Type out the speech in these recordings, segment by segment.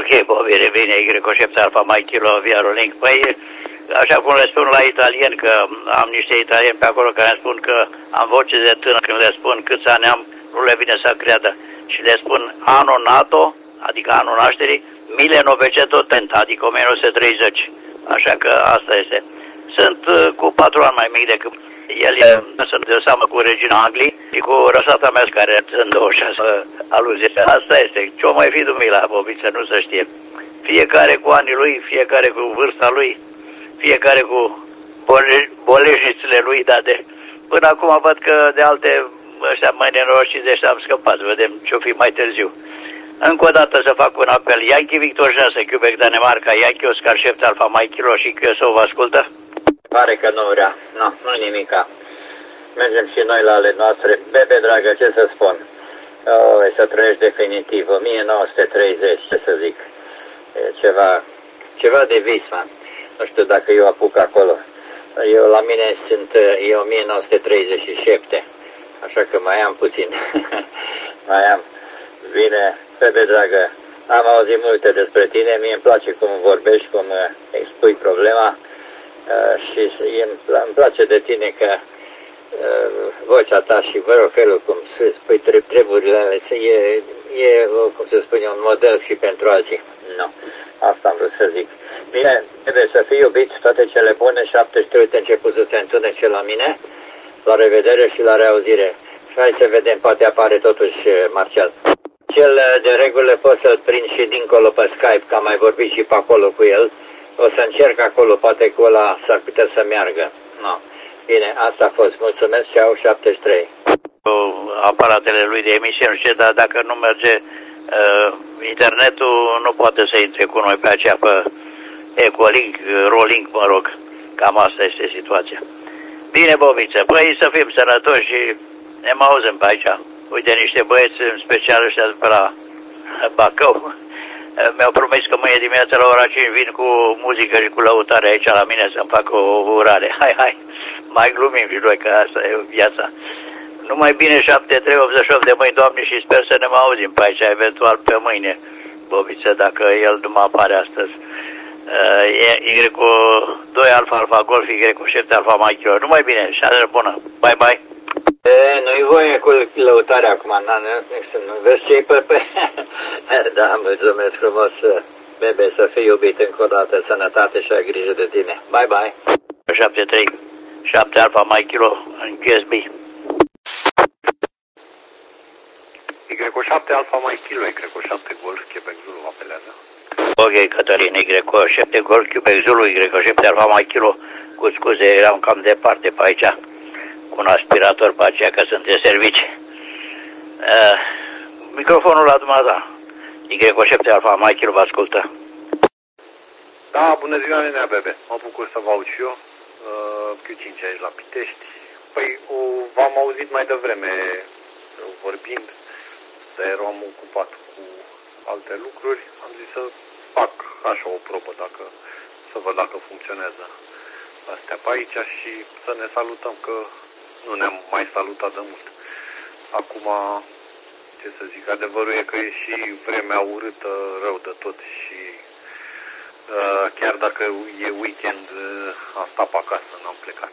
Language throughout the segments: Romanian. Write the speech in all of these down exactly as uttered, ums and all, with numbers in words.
Ok, bine, bine, Y cu șapte alfa mai kilo via rolling. Păi, așa cum le spun la italieni, că am niște italieni pe acolo care îmi spun că am voce de tânăr, când le spun câți ani am, nu le vine să creadă. Și le spun anul nato, adică anul nașterii, mille novecento trenta, adică o mie nouă sute treizeci. Așa că asta este. Sunt uh, cu patru ani mai mic decât el, e, sunt de seamă cu regina Anglii și cu răsata mea care sunt douăzeci și șase aluzie. Asta este. Ce-o mai fi dumila, Bobiță, nu se știe. Fiecare cu anii lui, fiecare cu vârsta lui, fiecare cu bole boleșnițele lui, dar de, până acum văd că de alte ăștia mai nenorociți de ăștia am scăpat. Vedem ce-o fi mai târziu. Încă o dată să fac un apel. Yankee Victor șase, Quebec, Danemarca, Yankee Oscar șapte Alfa Mike Kilo și Q S O vă ascultă? Pare că nu vrea. Nu, nu nimica. Mergem și noi la ale noastre. Bebe, dragă, ce să spun? Oh, să trăiești definitiv. o mie nouă sute treizeci, ce să zic. E ceva, ceva de vis, man. Nu știu dacă eu apuc acolo. Eu, la mine sunt, e o mie nouă sute treizeci și șapte. Așa că mai am puțin. mai am. Bine, Bebe, dragă, am auzit multe despre tine. Mie îmi place cum vorbești, cum expui problema. Uh, și îmi place de tine că uh, vocea ta și vă rog felul cum să spui treburile e, e, cum să spune, un model și pentru alții. Nu, asta am vrut să zic. Bine, trebuie să fii iubit, toate cele bune, șaptezeci și trei, uite început să se întunece la mine. La revedere și la reauzire. Și hai să vedem, poate apare totuși Marcel. Cel de regulă poți să-l prind și dincolo pe Skype, că am mai vorbit și pe acolo cu el. O să încerc acolo, poate cu ăla s-ar putea să meargă. No. Bine, asta a fost. Mulțumesc și au șaptezeci și trei. Aparatele lui de emisie, nu știu, dar dacă nu merge uh, internetul, nu poate să intre cu noi pe aceea, pe Ecolink, Rolink, mă rog. Cam asta este situația. Bine, Bobiță, băi, să fim sănătoși și ne mai auzim pe aici. Uite, niște băieți, în special ăștia de pe la Bacău, mi-au promis că mâine dimineața la ora cinci vin cu muzică și cu lăutare aici la mine să-mi fac o urare. Hai, hai, mai glumim și noi că asta e viața. Numai bine, șapte trei optzeci și opt de mâini, Doamne, și sper să ne mai auzim pe aici, eventual pe mâine, Bobiță, dacă el nu mă apare astăzi. Uh, Y cu doi Alfa Alfa Golf, Y cu șapte Alfa Mike Kilo. Numai bine, șadă bună. Bye, bye. E, nu-i voie cu lăutarea acum, nu vezi ce-i pe... Da, mulțumesc frumos, Bebe, să fii iubit încă o dată, sănătate și ai grijă de tine. Bye, bye. șapte trei, șapte Alfa Mike Kilo în Q S B. Y cu șapte Alfa Mike Kilo, Y cu șapte Golf, Quebec Zulu apelează. Ok, Cătălin, Y cu șapte Golf, Quebec Zulu, Y cu șapte Alfa Mike Kilo. Cu scuze, eram cam departe pe aici. Un aspirator pe aceea că sunt de servici. Uh, microfonul la dumneata. Y cu șapte Alfa Mike Kilo vă ascultă. Da, bună ziua, nenea Bebe. Mă bucur să vă aud și eu. Uh, Q cinci aici la Pitești. Păi, v-am auzit mai devreme vorbind, dar eram ocupat cu alte lucruri. Am zis să fac așa o probă, dacă, să văd dacă funcționează astea pe aici și să ne salutăm, că nu ne-am mai salutat de mult. Acum, ce să zic, adevărul e că e și vremea urâtă rău de tot și uh, chiar dacă e weekend, uh, am stat pe acasă, n-am plecat.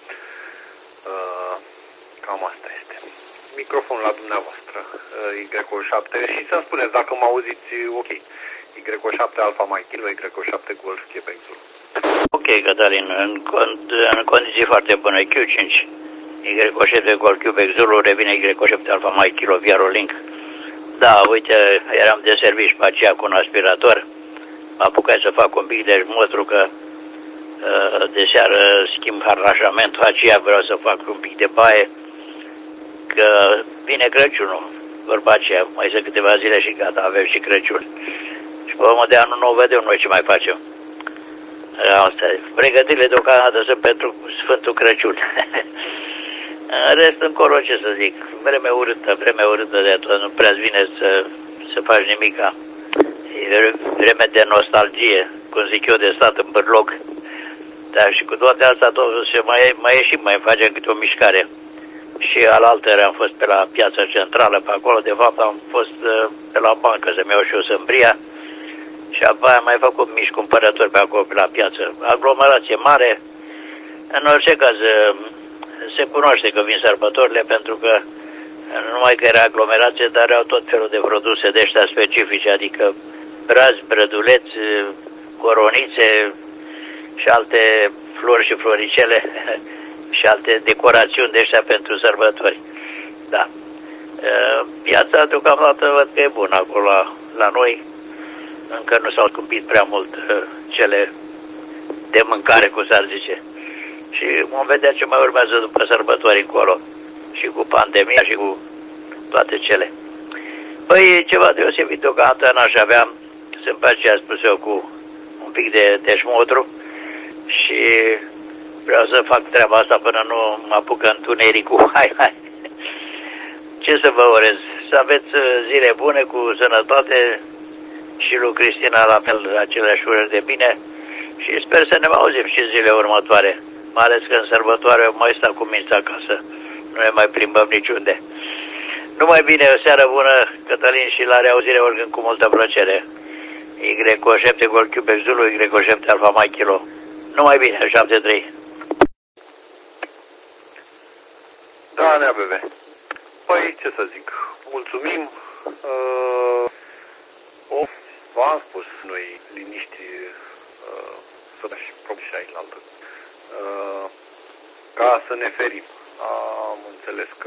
Uh, cam asta este. Microfonul la dumneavoastră, uh, Y șapte, și să-mi spuneți dacă mă auziți ok. Y șapte Alfa Mike Kilo, Y șapte Golf, Quebec Zulu. Ok, Cătălin, în, în condiții foarte bune, Q cinci. Y șapte Golf, Quebec Zulu, revine Y șapte Alfa Mike Kilo via Rolink. Da, uite, eram de servici pe aceea cu un aspirator. Mă apucat să fac un pic de jmotru, că uh, de seară schimb aranjamentul aceea, vreau să fac un pic de baie, că vine Crăciunul, vorba aceea, mai sunt câteva zile și gata, avem și Crăciun. Și pe urmă de anul nou vedem noi ce mai facem. Asta, pregătirile deocamdată sunt pentru Sfântul Crăciun. În rest, încolo, ce să zic, vreme urâtă, vreme urâtă de tot, nu prea-ți vine să, să faci nimica. E vreme de nostalgie, cum zic eu, de stat în bârloc. Dar și cu toate astea, totuși, mai, mai ieșim, mai facem câte o mișcare. Și alaltări am fost pe la piața centrală, pe acolo, de fapt am fost pe la bancă să-mi iau și o sâmbria. Și apoi am mai făcut mici cumpărături pe acolo, pe la piață. Aglomerație mare. În orice caz, se cunoaște că vin sărbătorile, pentru că nu numai că era aglomerație, dar au tot felul de produse de ăștia specifice, adică brazi, brăduleți, coronițe și alte flori și floricele și alte decorațiuni de ăștia pentru sărbători. Da. Piața deocamdată văd că e bună acolo la, la noi. Încă nu s-au scumpit prea mult cele de mâncare, cum s-ar zice. Și vom vedea ce mai urmează după sărbători încolo. Și cu pandemia și cu toate cele. Păi ceva deosebit deocamdată n-aș avea. Sunt pe aceea spus eu cu un pic de deșmodru. Și vreau să fac treaba asta până nu mă apucă întunericul. Hai, hai. Ce să vă urez? Să aveți zile bune, cu sănătate, și lui Cristina la fel aceleași urări de bine. Și sper să ne mai auzim și zile următoare. Mai ales că în sărbătoare mai sta cu minți acasă. Nu ne mai plimbăm niciunde. Numai bine, o seară bună, Cătălin, și la reauzire oricând cu multă plăcere. Y O șapte Gol Quebec Zulu, Y O șapte Alfa Mike Kilo. Numai bine, șapte trei. Da, nea bebe. Păi, ce să zic, mulțumim. Uh, of, v-am spus noi, liniști, uh, să dăm și probabil și aici la altă. Uh, ca să ne ferim. Am înțeles că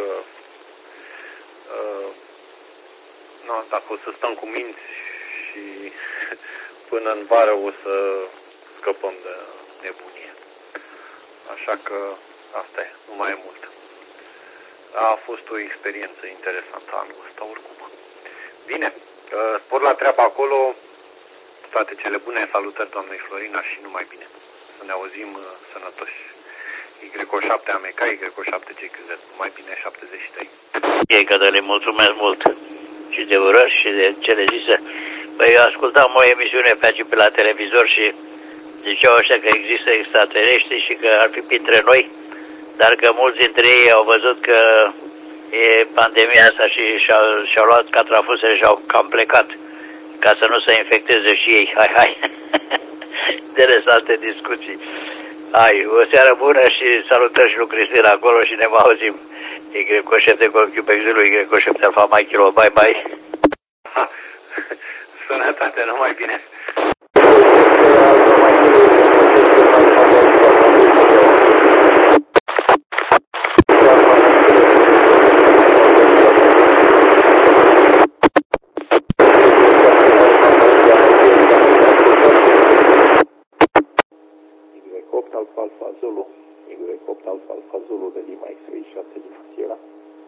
uh, no, dacă o să stăm cu minți și până în vară o să scăpăm de nebunie. Așa că asta e, nu mai e mult. A fost o experiență interesantă anul ăsta oricum. Bine, uh, spor la treaba acolo, toate cele bune, salutări doamnei Florina și numai bine. Să ne auzim uh, sănătoși. Y O șapte A M K, Y O șapte G Q Z, mai bine șaptezeci și trei. Ei, Cătălin, mulțumesc mult și de urări și de cele zise. Păi eu ascultam o emisiune pe aici pe la televizor și ziceau ăștia că există extraterestri și că ar fi printre noi, dar că mulți dintre ei au văzut că e pandemia asta și și-au, și-au luat catrafusele și au cam plecat ca să nu se infecteze și ei. Hai, hai! Interesante discuții. Hai, o seară bună și salutări și lui Cristina acolo și ne mai auzim. Y O șapte Gol Quebec Zulu, Y O șapte Alfa Mike Kilo. Bye, bye! Sănătate, numai bine! Alfa Alfa Zulu, Y opt Alfa Alfa Zulu de Lima X-Ray șase de Sierra.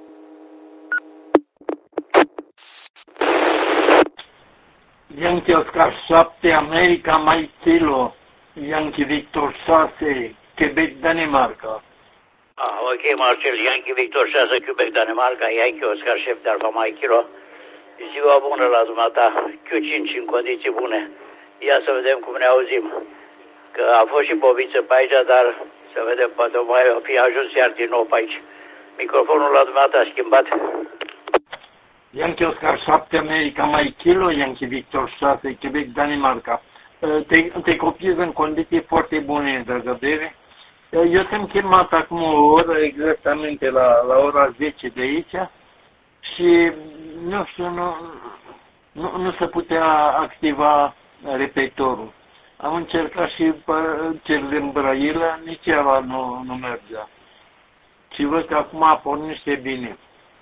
Yankee Oscar șapte, America Mike Kilo, Yankee Victor șase, Quebec, Danemarca. Ah, ok, Marcel, Yankee Victor șase, Quebec, Danemarca, Yankee Oscar șapte, Alfa Mike Kilo. Ziua bună la dumneata, Q cinci în condiții bune. Ia să vedem cum ne auzim. Că a fost și bobiță pe aici, dar să vedem, poate mai fi ajuns iar din nou pe aici. Microfonul la dumneata a schimbat. Yankee Oscar șapte, America Mike Kilo, Yankee Victor șase, Quebec, Danemarca. Te, te copiez în condiții foarte bune, dragă bebe. Eu te-am chemat acum o oră, exactamente la, la ora zece de aici și, nu știu, nu, nu, nu se putea activa repetorul. Am încercat și pe cel din Brăila, nici ăla nu, nu mergea. Și văd că acum a pornește bine.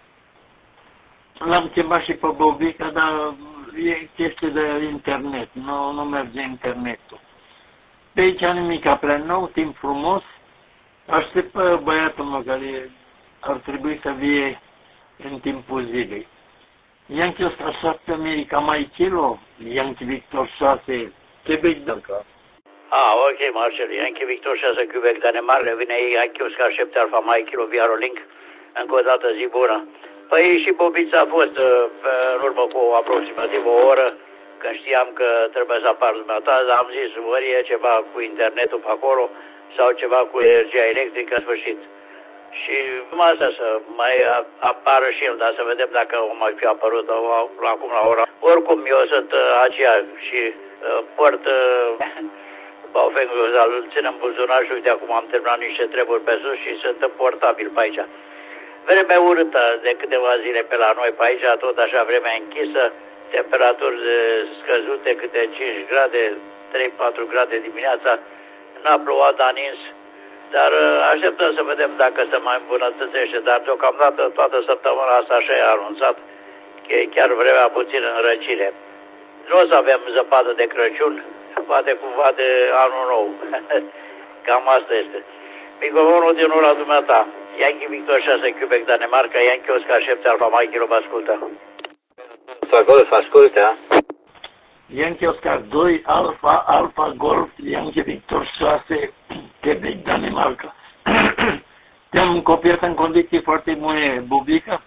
L-am chemat și pe Bobica, dar e chestie de internet, nu, nu merge internetul. Pe aici nimica prea nou, timp frumos. Aștept pe băiatul meu care ar trebui să vie în timpul zilei. Yankee Oscar șapte, America Mike Kilo, Yankee Victor șase, Quebec, Danemarca. Ah, ok, Marcel, Yankee Victor șase, Quebec, Danemarca, vine Yankee Oscar șapte, Alfa Mike Kilo, Viarolink, încă o dată zi bună. Păi și bobița a fost în urmă cu aproximativ o oră, când știam că trebuie să apar dumneata, dar am zis, ori e ceva cu internetul pe acolo, sau ceva cu energia electrică, în sfârșit. Și numai asta să mai apară și el, dar să vedem dacă o mai fi apărut acum la ora. Oricum, eu sunt aceea și port Baofeng, îl țin în buzunar și uite acum am terminat niște treburi pe sus și sunt portabil pe aici. Vreme urâtă de câteva zile pe la noi pe aici, tot așa vremea închisă, temperaturi scăzute, câte cinci grade, trei patru grade dimineața, n-a plouat, a nins, dar așteptăm să vedem dacă se mai îmbunătățește, dar deocamdată toată săptămâna asta așa e anunțat, că e chiar vremea puțin în răcire. Nu o să avem zăpadă de Crăciun, poate cumva de anul nou. Cam asta este. Microfonul din ora dumneata. Yankee Victor șase, Quebec, Danemarca, Yankee Oscar șapte, Alfa Mike, Kilo, vă ascultă. Alfa Golf, ascultă. Yankee Oscar doi, Alfa, Alfa Golf, Yankee Victor șase, Quebec, Danemarca. Te-am copiat în condiții foarte bune, Bobica.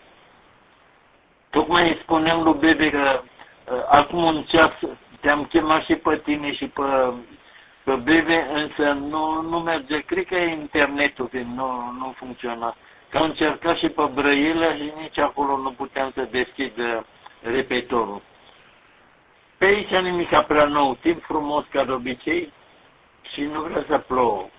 Tocmai spuneam lui Bebe că uh, acum un ceas te-am chemat și pe tine și pe, pe Bebe, însă nu, nu merge. Cred că e internetul, că nu, nu funcționa. Că am încercat și pe Brăila și nici acolo nu puteam să deschid repetorul. Pe aici nimic prea nou, timp frumos ca de obicei și nu vrea să plouă.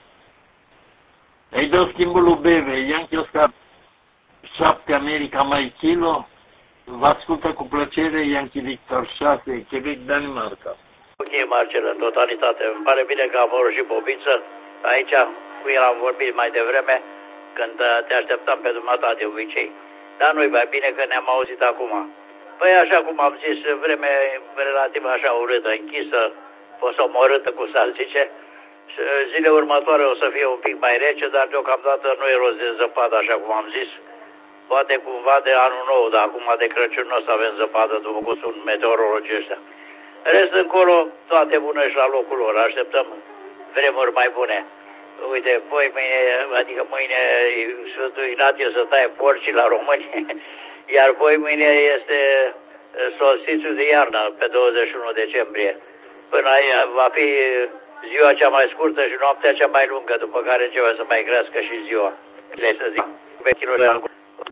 Îi dau schimbul lui Bebe, Yankee Oscar șapte, America Mike Kilo. Vă ascultă cu plăcere Yankee Victor șase, Quebec, Danemarca. Ok, Marcel, în totalitate. Îmi pare bine că am vorbit și Bobiță. Aici, cu el am vorbit mai devreme, când te așteptam pe dumneata de obicei. Dar nu-i mai bine că ne-am auzit acum. Păi așa cum am zis, vreme relativ așa urâtă, închisă, posomorâtă, cum s-ar zice. Zile următoare o să fie un pic mai rece, dar deocamdată nu e rost de zăpadă, așa cum am zis. Poate cumva de anul nou, dar acum de Crăciun nu o să avem zăpadă, după cum sunt meteorologii ăștia. Rest încolo, toate bune și la locul lor. Așteptăm vremuri mai bune. Uite, poi mâine, adică mâine Sfântul Ignatie să taie porcii la români, iar poi mâine este solstițiul de iarnă, pe douăzeci și unu decembrie. Până aia va fi ziua cea mai scurtă și noaptea cea mai lungă, după care începe să mai crească și ziua. Le să zic, pe kilograme.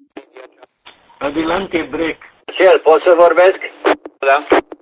Adelante, break. Cel, pot să vorbesc? Da.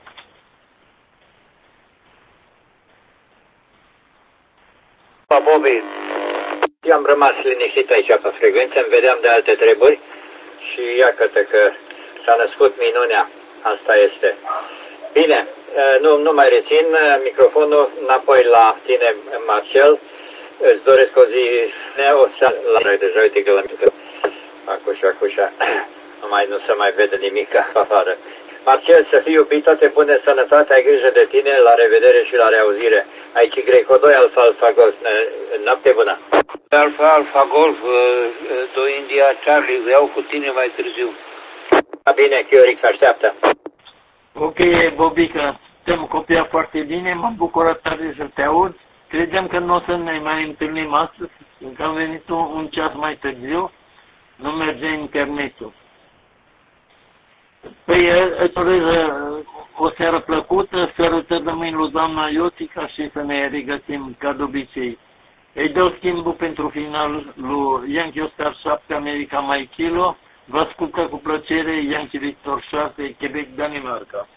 Pa, Bobby. Eu am rămas liniștit aici pe frecvență, îmi vedeam de alte treburi și iată că s-a născut minunea. Asta este. Bine, nu, nu mai rețin microfonul înapoi la tine, Marcel. Îți doresc o zi neoseară la deja, uite că la mică. Acușa, acușa. Nu mai nu se mai vede nimic afară. Marcel, să fii iubit, toate bune, sănătate, ai grijă de tine, la revedere și la reauzire. Aici Greco doi, Alfa, Alfa Golf, noapte bună. Alfa, Alfa Golf, doi India Charlie, vreau cu tine mai târziu. Bine, Chiorix, așteaptă. Ok, Bobica, te-am copiat foarte bine, m-am bucurat tare să te aud. Credeam că nu o să ne mai întâlnim astăzi, că am venit un, un ceas mai târziu, nu merge internetul. Păi, îți urez o seară plăcută, sărutări de mâini lui doamna Iotica și să ne regăsim ca de obicei. Îi dau schimbul pentru finalul lui Yankee Oscar șapte, America Mike Kilo. Vă ascultă cu plăcere Yankee Victor șase, Quebec, Danemarca.